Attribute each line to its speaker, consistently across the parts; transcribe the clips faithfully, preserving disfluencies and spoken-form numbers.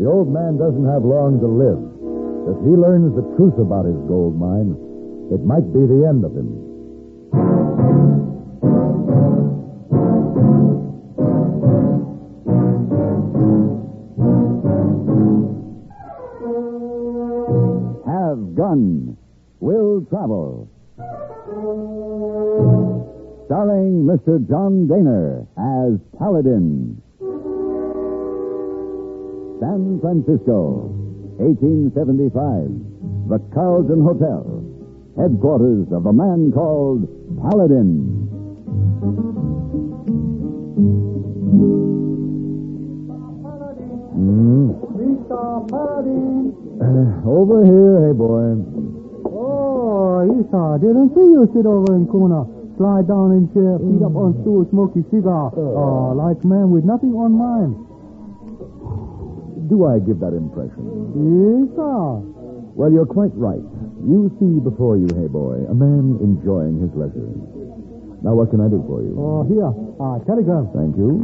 Speaker 1: The old man doesn't have long to live. If he learns the truth about his gold mine, it might be the end of him.
Speaker 2: Have Gun. Will Travel. Starring Mister John Daner as Paladin. San Francisco, eighteen seventy-five. The Carlton Hotel. Headquarters of a man called Paladin.
Speaker 1: Hmm?
Speaker 3: Mister Paladin.
Speaker 1: Uh, over here, hey, boy.
Speaker 3: Oh, Esau, didn't see you sit over in corner. Slide down in chair, feet up on stool, smoke your cigar. Oh, like man with nothing on mind.
Speaker 1: Do I give that impression?
Speaker 3: Yes, sir.
Speaker 1: Well, you're quite right. You see before you, hey, boy, a man enjoying his leisure. Now, what can I do for you?
Speaker 3: Oh, here. Ah, telegram.
Speaker 1: Thank you.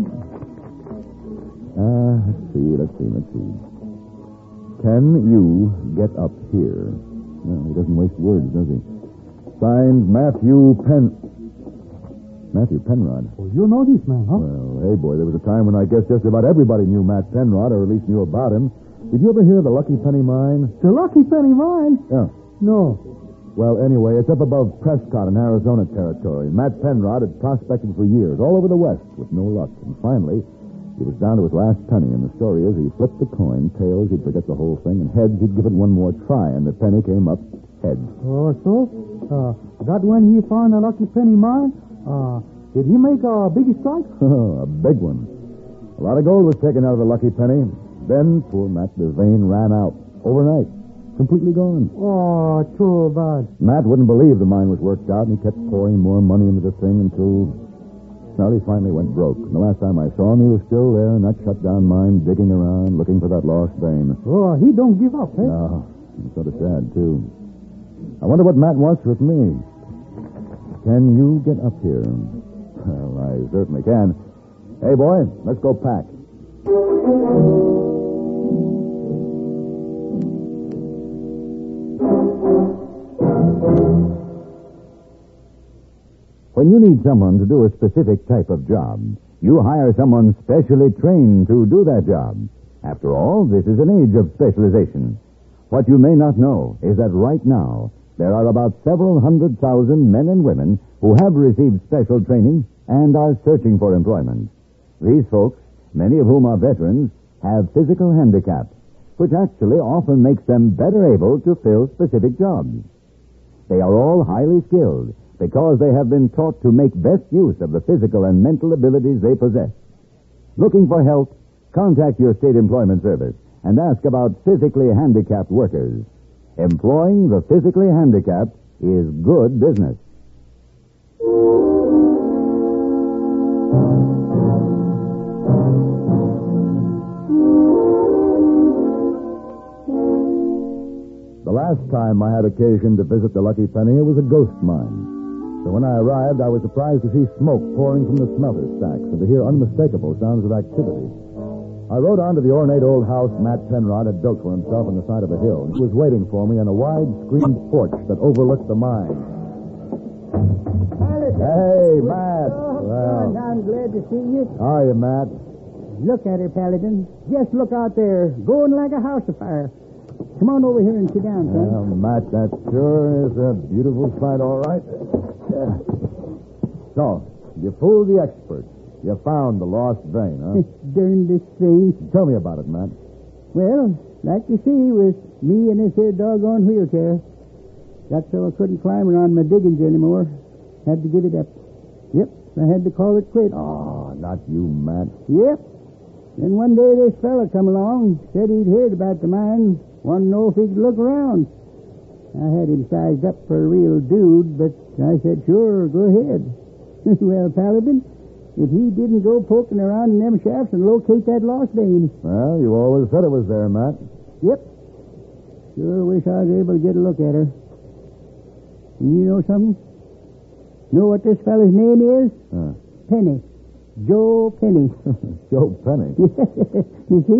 Speaker 1: Uh, let's see, let's see, let's see. Can you get up here? Well, he doesn't waste words, does he? Signed, Matthew Pen... Matthew Penrod.
Speaker 3: Oh, you know this man, huh?
Speaker 1: Well, hey, boy, there was a time when I guess just about everybody knew Matt Penrod, or at least knew about him. Did you ever hear of the Lucky Penny Mine?
Speaker 3: The Lucky Penny Mine?
Speaker 1: Yeah.
Speaker 3: No.
Speaker 1: Well, anyway, it's up above Prescott in Arizona territory. Matt Penrod had prospected for years, all over the West, with no luck. And finally, he was down to his last penny, and the story is he flipped the coin. Tails, he'd forget the whole thing, and heads, he'd give it one more try, and the penny came up heads.
Speaker 3: Oh, so? Uh, that when he found the Lucky Penny Mine? Uh, did he make a big strike?
Speaker 1: Oh, a big one. A lot of gold was taken out of the Lucky Penny. Then, poor Matt, the vein ran out. Overnight. Completely gone.
Speaker 3: Oh, too bad.
Speaker 1: Matt wouldn't believe the mine was worked out, and he kept pouring more money into the thing until... Well, he finally went broke. And the last time I saw him, he was still there in that shut-down mine, digging around, looking for that lost vein.
Speaker 3: Oh, he don't give up, eh?
Speaker 1: No, it's sort of sad, too. I wonder what Matt wants with me. Can you get up here? Well, I certainly can. Hey, boy, let's go pack.
Speaker 2: When you need someone to do a specific type of job, you hire someone specially trained to do that job. After all, this is an age of specialization. What you may not know is that right now, there are about several hundred thousand men and women who have received special training and are searching for employment. These folks, many of whom are veterans, have physical handicaps, which actually often makes them better able to fill specific jobs. They are all highly skilled because they have been taught to make best use of the physical and mental abilities they possess. Looking for help? Contact your state employment service and ask about physically handicapped workers. Employing the physically handicapped is good business.
Speaker 1: The last time I had occasion to visit the Lucky Penny, it was a ghost mine. So when I arrived, I was surprised to see smoke pouring from the smelter stacks and to hear unmistakable sounds of activity. I rode on to the ornate old house Matt Penrod had built for himself on the side of a hill. He was waiting for me on a wide screened porch that overlooked the mine. Hey, Matt. Well,
Speaker 4: I'm glad to see you.
Speaker 1: how are you, Matt?
Speaker 4: Look at her, Paladin. Just look out there, going like a house afire. Come on over here and sit down, son.
Speaker 1: Well, Matt, that sure is a beautiful sight, all right. Yeah. So, you fooled the experts. You found the lost vein, huh?
Speaker 4: Darndest thing.
Speaker 1: Tell me about it, Matt.
Speaker 4: Well, like you see, with me in this here doggone wheelchair, got so I couldn't climb around my diggings anymore. Had to give it up. Yep, I had to call it quits.
Speaker 1: Oh, not you, Matt.
Speaker 4: Yep. Then one day this fella come along, said he'd heard about the mine, wanted to know if he could look around. I had him sized up for a real dude, but I said, sure, go ahead. Well, Paladin, if he didn't go poking around in them shafts and locate that lost vein.
Speaker 1: Well, you always said it was there, Matt.
Speaker 4: Yep. Sure wish I was able to get a look at her. And you know something? Know what this fella's name is?
Speaker 1: Huh.
Speaker 4: Penny. Joe Penny.
Speaker 1: Joe Penny.
Speaker 4: You see?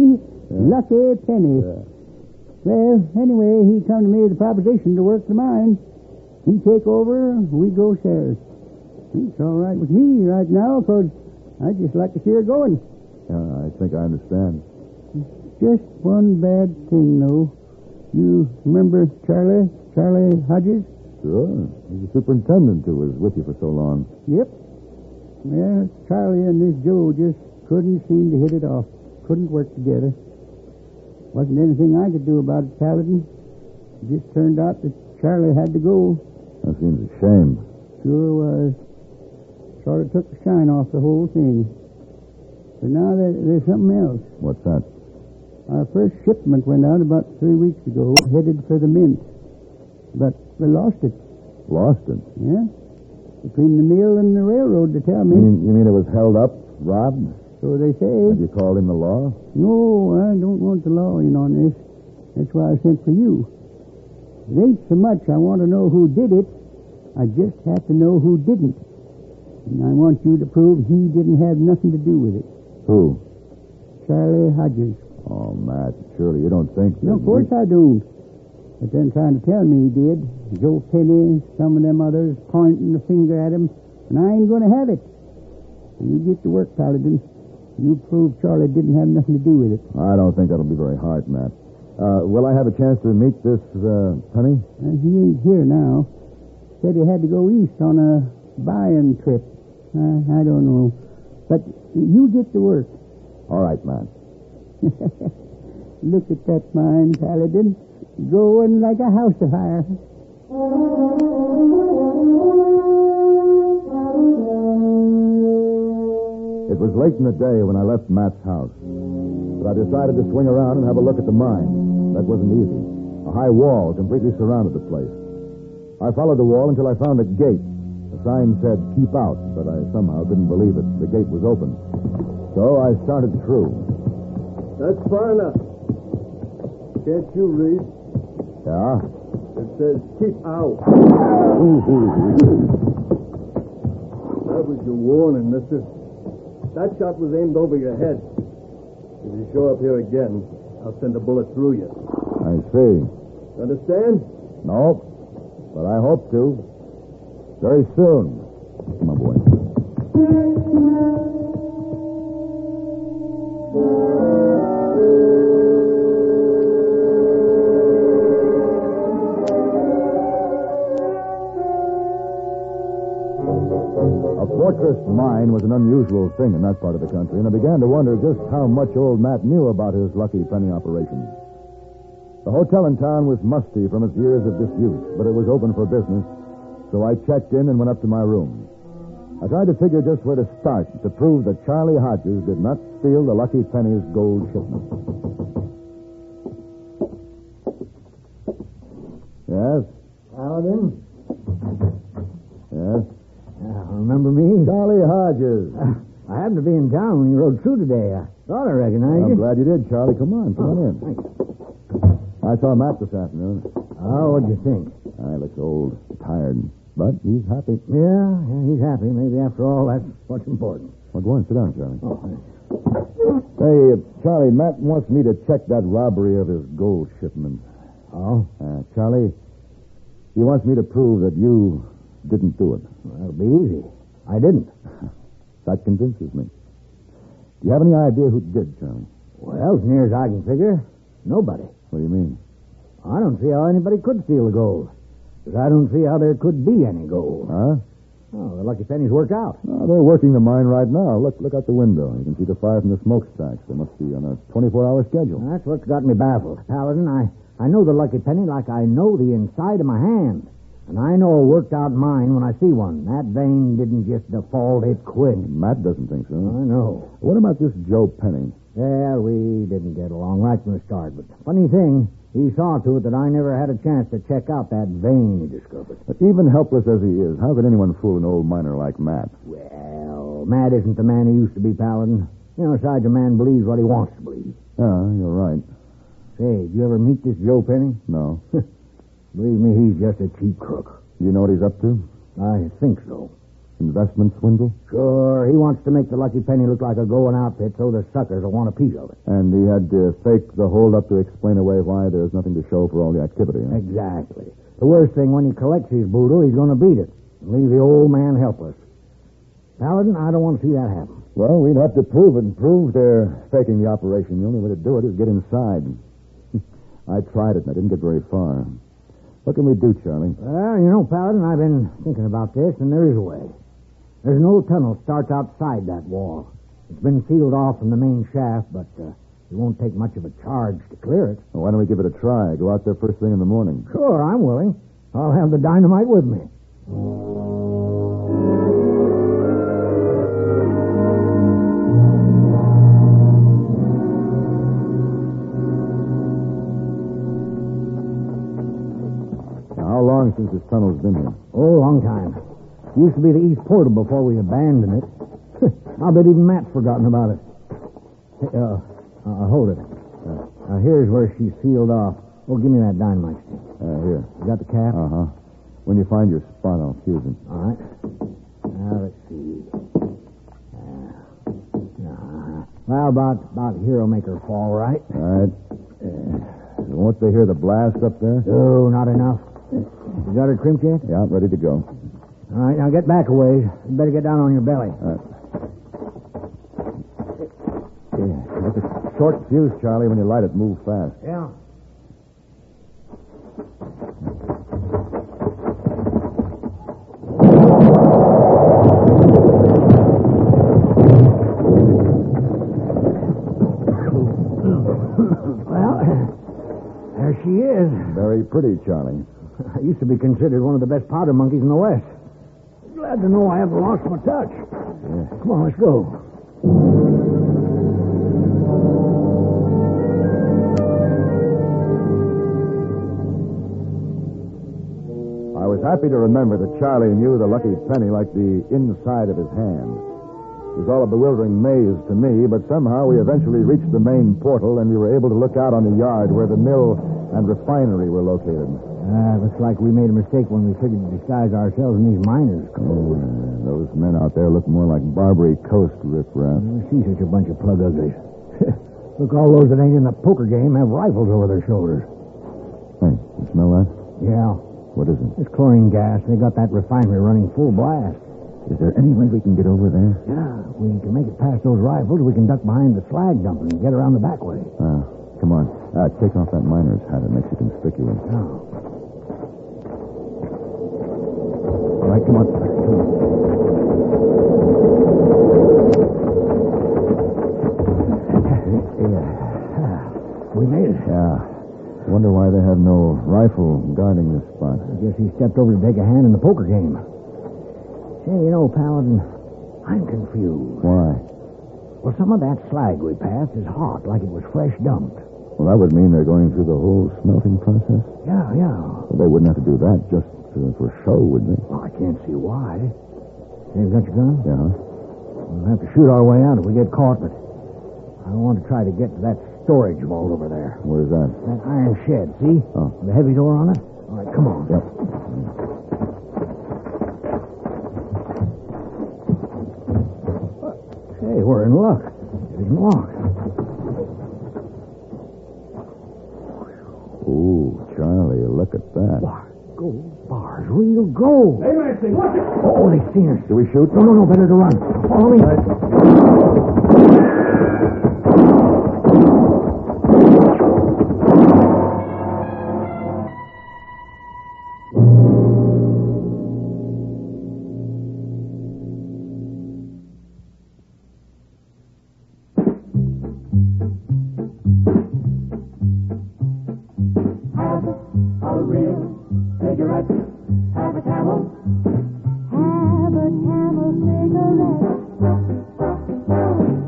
Speaker 4: Lucky Penny.
Speaker 1: Yeah.
Speaker 4: Well, anyway, he come to me with a proposition to work the mine. He take over, we go shares. It's all right with me right now, because I just like to see her going.
Speaker 1: Yeah, I think I understand.
Speaker 4: Just one bad thing, though. You remember Charlie? Charlie Hodges?
Speaker 1: Sure. He's the superintendent who was with you for so long.
Speaker 4: Yep. Well, Charlie and this Joe just couldn't seem to hit it off. Couldn't work together. Wasn't anything I could do about it, Paladin. It just turned out that Charlie had to go.
Speaker 1: That seems a shame.
Speaker 4: Sure was. Sort of took the shine off the whole thing. But now there, there's something else.
Speaker 1: What's that?
Speaker 4: Our first shipment went out about three weeks ago, headed for the mint. But we lost it.
Speaker 1: Lost it?
Speaker 4: Yeah. Between the mill and the railroad, they tell me.
Speaker 1: You mean, you mean it was held up, robbed?
Speaker 4: So they say.
Speaker 1: Have you called in the law?
Speaker 4: No, I don't want the law in on this. That's why I sent for you. It ain't so much I want to know who did it. I just have to know who didn't. And I want you to prove he didn't have nothing to do with it.
Speaker 1: Who?
Speaker 4: Charlie Hodges.
Speaker 1: Oh, Matt, surely you don't think...
Speaker 4: No, of course I don't. But then trying to tell me he did. Joe Penny, some of them others pointing the finger at him. And I ain't going to have it. You get to work, Paladin. You prove Charlie didn't have nothing to do with it.
Speaker 1: I don't think that'll be very hard, Matt. Uh, will I have a chance to meet this uh, Penny?
Speaker 4: Uh, he ain't here now. Said he had to go east on a buying trip. Uh, I don't know. But you get to work.
Speaker 1: All right, Matt.
Speaker 4: Look at that mine, Paladin. Going like a house afire.
Speaker 1: It was late in the day when I left Matt's house. But I decided to swing around and have a look at the mine. That wasn't easy. A high wall completely surrounded the place. I followed the wall until I found a gate. The sign said, keep out, but I somehow couldn't believe it. The gate was open. So I started through.
Speaker 5: That's far enough. Can't you read?
Speaker 1: Yeah?
Speaker 5: It says, keep out. That was your warning, mister. That shot was aimed over your head. If you show up here again, I'll send a bullet through you.
Speaker 1: I see.
Speaker 5: Understand?
Speaker 1: No, but I hope to. Very soon. Come on, boy. A fortress mine was an unusual thing in that part of the country, and I began to wonder just how much old Matt knew about his Lucky Penny operation. The hotel in town was musty from its years of disuse, but it was open for business, so I checked in and went up to my room. I tried to figure just where to start to prove that Charlie Hodges did not steal the Lucky Penny's gold shipment. Yes?
Speaker 6: Paladin?
Speaker 1: Yes?
Speaker 6: Uh, remember me?
Speaker 1: Charlie Hodges.
Speaker 6: Uh, I happened to be in town when you rode through today. I thought I recognized
Speaker 1: I'm
Speaker 6: you.
Speaker 1: glad you did, Charlie. Come on, come
Speaker 6: Oh,
Speaker 1: on in.
Speaker 6: thanks.
Speaker 1: I saw Matt this afternoon.
Speaker 6: Oh, what'd you think?
Speaker 1: I looks old, tired, but he's happy.
Speaker 6: Yeah, yeah, he's happy. Maybe after all, that's what's important.
Speaker 1: Well, go on, sit down, Charlie.
Speaker 6: Oh, thanks.
Speaker 1: Hey, uh, Charlie, Matt wants me to check that robbery of his gold shipment.
Speaker 6: Oh?
Speaker 1: Uh, Charlie, he wants me to prove that you didn't do it.
Speaker 6: Well, that'll be easy. I didn't.
Speaker 1: That convinces me. Do you have any idea who did, Charlie?
Speaker 6: Well, as near as I can figure, nobody.
Speaker 1: What do you mean?
Speaker 6: I don't see how anybody could steal the gold. Because I don't see how there could be any gold.
Speaker 1: Huh?
Speaker 6: Oh, the Lucky Penny's worked out.
Speaker 1: Oh, they're working the mine right now. Look, look out the window. You can see the fire from the smokestacks. They must be on a twenty-four hour schedule.
Speaker 6: That's what's got me baffled. Paladin, I, I know the Lucky Penny like I know the inside of my hand. And I know a worked-out mine when I see one. That vein didn't just default, it quit.
Speaker 1: Matt doesn't think so.
Speaker 6: I know.
Speaker 1: What about this Joe Penny?
Speaker 6: Yeah, we didn't get along right from the start. But funny thing, he saw to it that I never had a chance to check out that vein he discovered.
Speaker 1: But even helpless as he is, how could anyone fool an old miner like Matt?
Speaker 6: Well, Matt isn't the man he used to be, Paladin. You know, besides, a man believes what he wants to believe.
Speaker 1: Yeah, you're right.
Speaker 6: Say, did you ever meet this Joe Penny?
Speaker 1: No.
Speaker 6: Believe me, he's just a cheap crook.
Speaker 1: Do you know what he's up to?
Speaker 6: I think so.
Speaker 1: Investment swindle?
Speaker 6: Sure, he wants to make the Lucky Penny look like a going outfit so the suckers will want a piece of it.
Speaker 1: And he had to fake the holdup to explain away why there's nothing to show for all the activity. Huh?
Speaker 6: Exactly. The worst thing, when he collects his boodle, he's going to beat it and leave the old man helpless. Paladin, I don't want to see that happen.
Speaker 1: Well, we'd have to prove it and prove they're faking the operation. The only way to do it is get inside. I tried it, and I didn't get very far. What can we do, Charlie?
Speaker 6: Well, you know, Paladin, I've been thinking about this, and there is a way. There's an old tunnel starts outside that wall. It's been sealed off from the main shaft, but uh, it won't take much of a charge to clear it.
Speaker 1: Well, why don't we give it a try? Go out there first thing in the morning.
Speaker 6: Sure, I'm willing. I'll have the dynamite with me.
Speaker 1: How long since this tunnel's been here?
Speaker 6: Oh, a long time. It used to be the east portal before we abandoned it. I'll bet even Matt's forgotten about it. Hey, uh, uh, hold it. Uh, uh, here's where she's sealed off. Oh, give me that dynamite stick.
Speaker 1: Uh, here.
Speaker 6: You got the cap?
Speaker 1: Uh-huh. When you find your spot, I'll fuse it.
Speaker 6: All right. Now, let's see. Uh, uh, well, about, about here will make her fall, right?
Speaker 1: All right. Uh, won't they hear the blast up there?
Speaker 6: Oh, not enough. You got her crimped yet?
Speaker 1: Yeah, ready to go.
Speaker 6: All right, now get back a ways. You better get down on your belly.
Speaker 1: All right. Yeah, it's a short fuse, Charlie. When you light it, move fast.
Speaker 6: Yeah. Well, there she is.
Speaker 1: Very pretty, Charlie.
Speaker 6: I used to be considered one of the best powder monkeys in the West. Glad to know I haven't lost my touch.
Speaker 1: Yeah.
Speaker 6: Come on, let's go.
Speaker 1: I was happy to remember that Charlie knew the Lucky Penny like the inside of his hand. It was all a bewildering maze to me, but somehow we eventually reached the main portal and we were able to look out on the yard where the mill and refinery were located.
Speaker 6: Ah, looks like we made a mistake when we figured to disguise ourselves in these miners'
Speaker 1: Oh,
Speaker 6: clothes.
Speaker 1: uh, those men out there look more like Barbary Coast riffraff.
Speaker 6: Never see such a bunch of plug uglies. Look, all those that ain't in the poker game have rifles over their shoulders.
Speaker 1: Hey, you smell that?
Speaker 6: Yeah,
Speaker 1: What is it?
Speaker 6: it's chlorine gas. They got that refinery running full blast.
Speaker 1: Is there any way we can get over there?
Speaker 6: Yeah, if we can make it past those rifles, we can duck behind the slag dump and get around the back way.
Speaker 1: Uh, come on. Uh, take off that miner's hat. It makes you conspicuous.
Speaker 6: Oh. All right, come on. Come on. Yeah. We made it.
Speaker 1: Yeah. Wonder why they have no rifle guarding this spot.
Speaker 6: I guess he stepped over to take a hand in the poker game. Say, you know, Paladin, I'm confused.
Speaker 1: Why?
Speaker 6: Well, some of that slag we passed is hot, like it was fresh dumped.
Speaker 1: Well, that would mean they're going through the whole smelting process.
Speaker 6: Yeah, yeah.
Speaker 1: Well, they wouldn't have to do that just uh, for show, would they?
Speaker 6: Well, I can't see why. Say, you got your gun?
Speaker 1: Yeah.
Speaker 6: We'll have to shoot our way out if we get caught, but I want to try to get to that storage vault over there.
Speaker 1: Where's that?
Speaker 6: That iron shed, see?
Speaker 1: Oh.
Speaker 6: The heavy door on it? All right, come on.
Speaker 1: Yep.
Speaker 6: Hey, we're in luck. It isn't locked.
Speaker 1: Ooh, Charlie, look at that.
Speaker 6: Why, gold bars, real gold.
Speaker 5: Hey, Lansing, watch it!
Speaker 6: Oh, they've seen us.
Speaker 1: Do we shoot?
Speaker 6: No, no, no, better to run. Follow me.
Speaker 7: A real cigarette. Have a camel. Have a camel cigarette.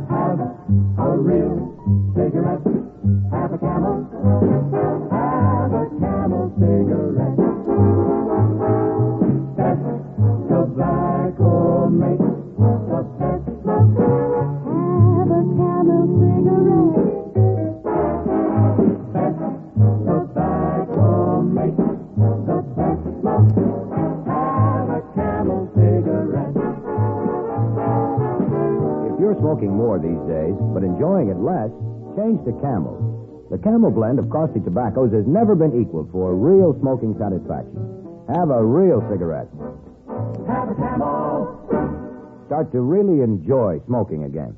Speaker 2: smoking more these days, but enjoying it less, change to Camel. The Camel blend of costly tobaccos has never been equaled for real smoking satisfaction. Have a real cigarette.
Speaker 7: Have a Camel.
Speaker 2: Start to really enjoy smoking again.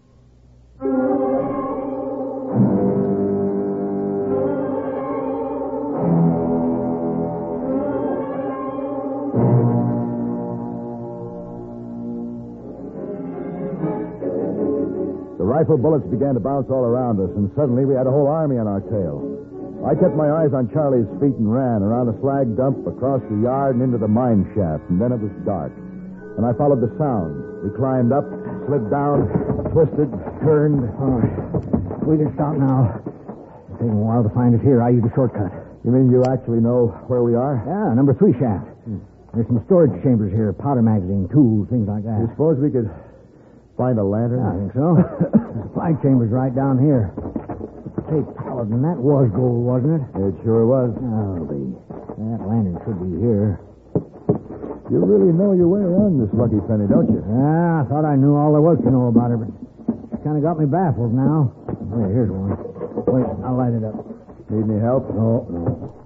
Speaker 1: The rifle bullets began to bounce all around us, and suddenly we had a whole army on our tail. I kept my eyes on Charlie's feet and ran around a slag dump, across the yard, and into the mine shaft, and then it was dark. And I followed the sound. We climbed up, slid down, twisted, turned.
Speaker 6: All right. We can stop now. It's taking a while to find us here. I used a shortcut.
Speaker 1: You mean you actually know where we are?
Speaker 6: Yeah, number three shaft. There's some storage chambers here, powder magazine, tools, things like that.
Speaker 1: You suppose we could find a lantern?
Speaker 6: Yeah, I think so. Flag chamber's right down here. Say, Paladin, that was gold, wasn't it?
Speaker 1: It sure was.
Speaker 6: Oh, the, that lantern should be here.
Speaker 1: You really know your way around this lucky penny, don't you?
Speaker 6: Yeah, I thought I knew all there was to know about her, but it's kind of got me baffled now. Wait, here's one. Wait, I'll light it up.
Speaker 1: Need any help?
Speaker 6: No, no.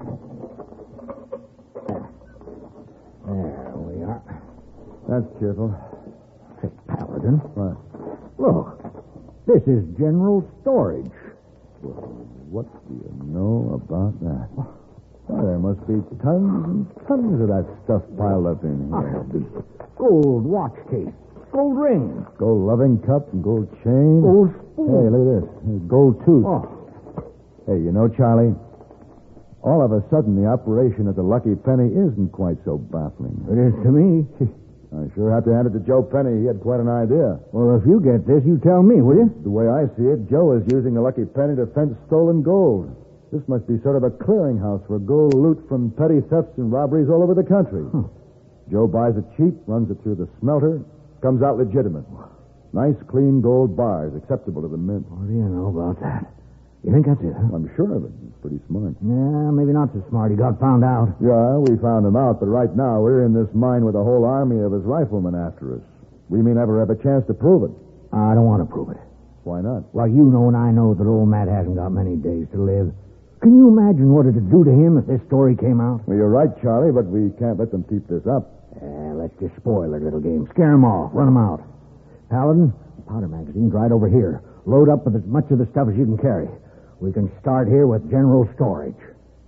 Speaker 6: There we are.
Speaker 1: That's cheerful.
Speaker 6: Say, Paladin.
Speaker 1: What?
Speaker 6: Look, this is general storage.
Speaker 1: Well, what do you know about that? Well, there must be tons and tons of that stuff piled up in here.
Speaker 6: Gold watch case, gold ring,
Speaker 1: Gold loving cup and gold chain.
Speaker 6: gold spoon.
Speaker 1: Hey, look at this. There's gold tooth.
Speaker 6: Oh,
Speaker 1: Hey, you know, Charlie, all of a sudden the operation at the Lucky Penny isn't quite so baffling.
Speaker 6: it is to me.
Speaker 1: I sure have to hand it to Joe Penny. He had quite an idea.
Speaker 6: Well, if you get this, you tell me, will you?
Speaker 1: The way I see it, Joe is using the Lucky Penny to fence stolen gold. This must be sort of a clearinghouse for gold loot from petty thefts and robberies all over the country.
Speaker 6: Huh.
Speaker 1: Joe buys it cheap, runs it through the smelter, comes out legitimate. Nice, clean gold bars, acceptable to the mint.
Speaker 6: What do you know about that? You think that's it, huh?
Speaker 1: I'm sure of it. He's pretty smart.
Speaker 6: Yeah, maybe not so smart. He got found out.
Speaker 1: Yeah, we found him out, but right now we're in this mine with a whole army of his riflemen after us. We may never have a chance to prove it.
Speaker 6: I don't want to prove it.
Speaker 1: Why not?
Speaker 6: Well, you know and I know that old Matt hasn't got many days to live. Can you imagine what it'd do to him if this story came out?
Speaker 1: Well, you're right, Charlie, but we can't let them keep this up.
Speaker 6: Uh, let's just spoil their little game. Scare them off. Run them out. Paladin, powder magazine's right over here. Load up with as much of the stuff as you can carry. We can start here with general storage.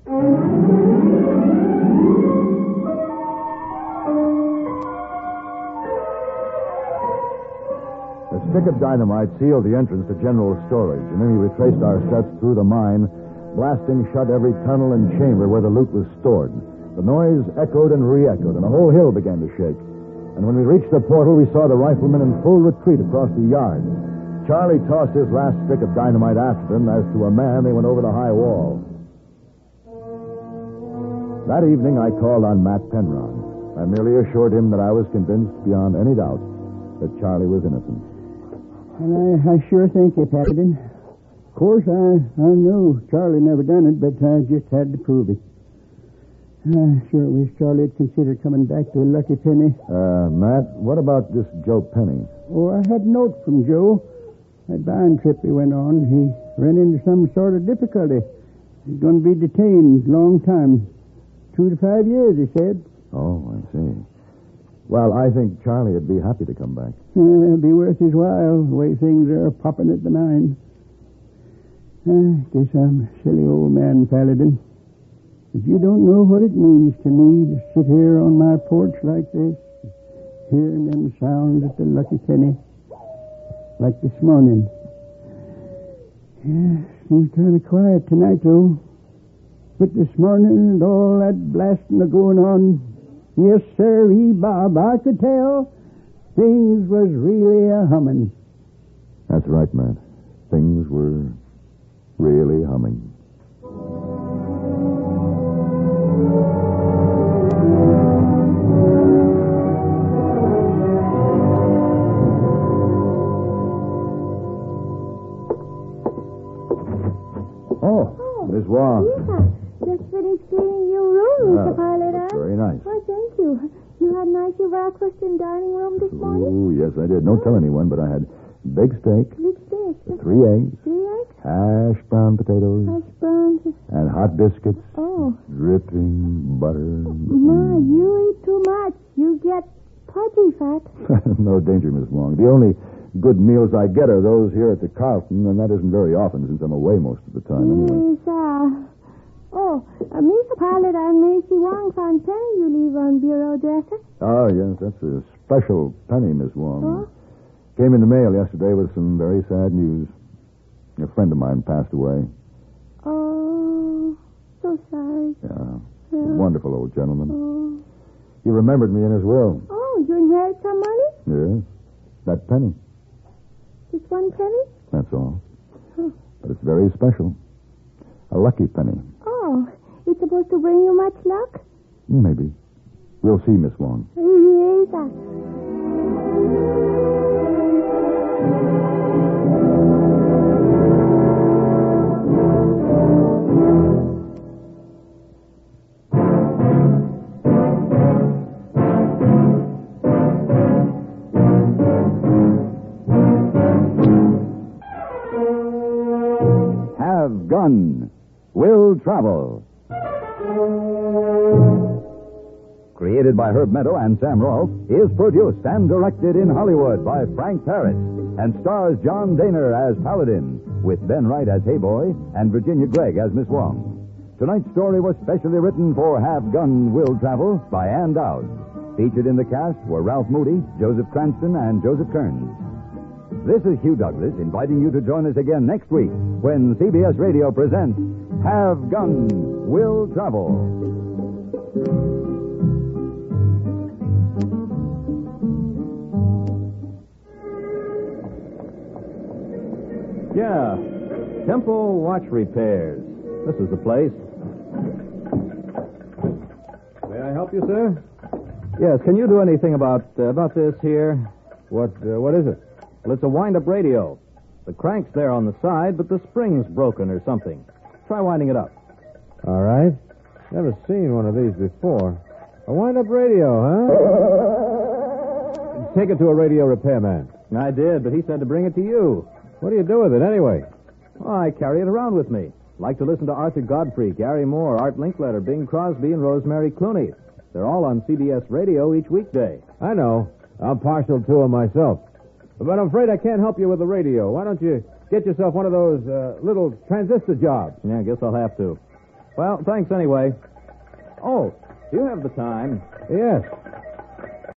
Speaker 1: A stick of dynamite sealed the entrance to general storage, and then we retraced our steps through the mine, blasting shut every tunnel and chamber where the loot was stored. The noise echoed and re-echoed, and the whole hill began to shake. And when we reached the portal, we saw the riflemen in full retreat across the yard. Charlie tossed his last stick of dynamite after them. As to a man, they went over the high wall. That evening, I called on Matt Penrod. I merely assured him that I was convinced beyond any doubt that Charlie was innocent.
Speaker 4: And I, I sure think it, Paladin. Of course, I, I knew Charlie never done it, but I just had to prove it. I sure wish Charlie had considered coming back to the Lucky Penny.
Speaker 1: Uh, Matt, what about this Joe Penny?
Speaker 4: Oh, I had a note from Joe. That buying trip he went on, he ran into some sort of difficulty. He's going to be detained a long time. Two to five years, he said.
Speaker 1: Oh, I see. Well, I think Charlie would be happy to come back.
Speaker 4: Uh, it'd be worth his while, the way things are popping at the mine. I guess I'm a silly old man, Paladin. But you don't know what it means to me to sit here on my porch like this, hearing them sounds at the Lucky Penny. Like this morning. Yeah, seems kind of quiet tonight, though. But this morning and all that blasting a going on, yes, sir, Bob, I could tell things was really a humming.
Speaker 1: That's right, Matt. Things were really humming. Miss Wong.
Speaker 8: Yeah, just finished cleaning your room, Mister
Speaker 1: Ah,
Speaker 8: Pilot.
Speaker 1: that's very nice.
Speaker 8: Why, thank you. You had nice breakfast in dining room this morning?
Speaker 1: Oh, yes, I did. Don't tell anyone, but I had Big steak,
Speaker 8: Big steak.
Speaker 1: three eggs,
Speaker 8: Three eggs?
Speaker 1: hash brown potatoes,
Speaker 8: Hash browns.
Speaker 1: and hot biscuits,
Speaker 8: Oh,
Speaker 1: dripping butter.
Speaker 8: my, you eat too much. You get pudgy fat.
Speaker 1: No danger, Miss Wong. The only good meals I get are those here at the Carlton, and that isn't very often since I'm away most of the time anyway.
Speaker 8: Yes, uh... Oh, uh, Mister Pilot and Macy Wong found penny you leave on bureau dresser.
Speaker 1: Oh, yes, that's a special penny, Miss Wong.
Speaker 8: Oh?
Speaker 1: Came in the mail yesterday with some very sad news. A friend of mine passed away.
Speaker 8: Oh, so sorry.
Speaker 1: Yeah,
Speaker 8: Yeah.
Speaker 1: a wonderful old gentleman.
Speaker 8: Oh.
Speaker 1: He remembered me in his will.
Speaker 8: Oh, you inherit some money?
Speaker 1: Yes, that penny.
Speaker 8: Just one penny?
Speaker 1: That's all.
Speaker 8: Huh.
Speaker 1: But it's very special. A lucky penny.
Speaker 8: Oh, it's supposed to bring you much luck?
Speaker 1: Maybe. We'll see, Miss Wong.
Speaker 8: Yes, sir.
Speaker 2: Have Gun. Will Travel. Created by Herb Meadow and Sam Rolfe, is produced and directed in Hollywood by Frank Paris and stars John Daner as Paladin, with Ben Wright as Hayboy and Virginia Gregg as Miss Wong. Tonight's story was specially written for Have Gun. Will Travel by Ann Dowd. Featured in the cast were Ralph Moody, Joseph Cranston, and Joseph Kearns. This is Hugh Douglas inviting you to join us again next week when C B S Radio presents Have Gun. Will Travel.
Speaker 5: Yeah. Temple Watch Repairs. This is the place. May I help you, sir? Yes, can you do anything about uh, about this here? What uh, what is it? Well, it's a wind-up radio. The crank's there on the side, but the spring's broken or something. Try winding it up.
Speaker 6: All right. Never seen one of these before. A wind-up radio, huh? Take it to a radio repairman.
Speaker 5: I did, but he said to bring it to you.
Speaker 6: What do you do with it, anyway?
Speaker 5: Well, I carry it around with me. Like to listen to Arthur Godfrey, Gary Moore, Art Linkletter, Bing Crosby, and Rosemary Clooney. They're all on C B S Radio each weekday.
Speaker 6: I know. I'm partial to them myself. But I'm afraid I can't help you with the radio. Why don't you get yourself one of those uh, little transistor jobs?
Speaker 5: Yeah, I guess I'll have to. Well, thanks anyway. Oh, do you have the time?
Speaker 6: Yes.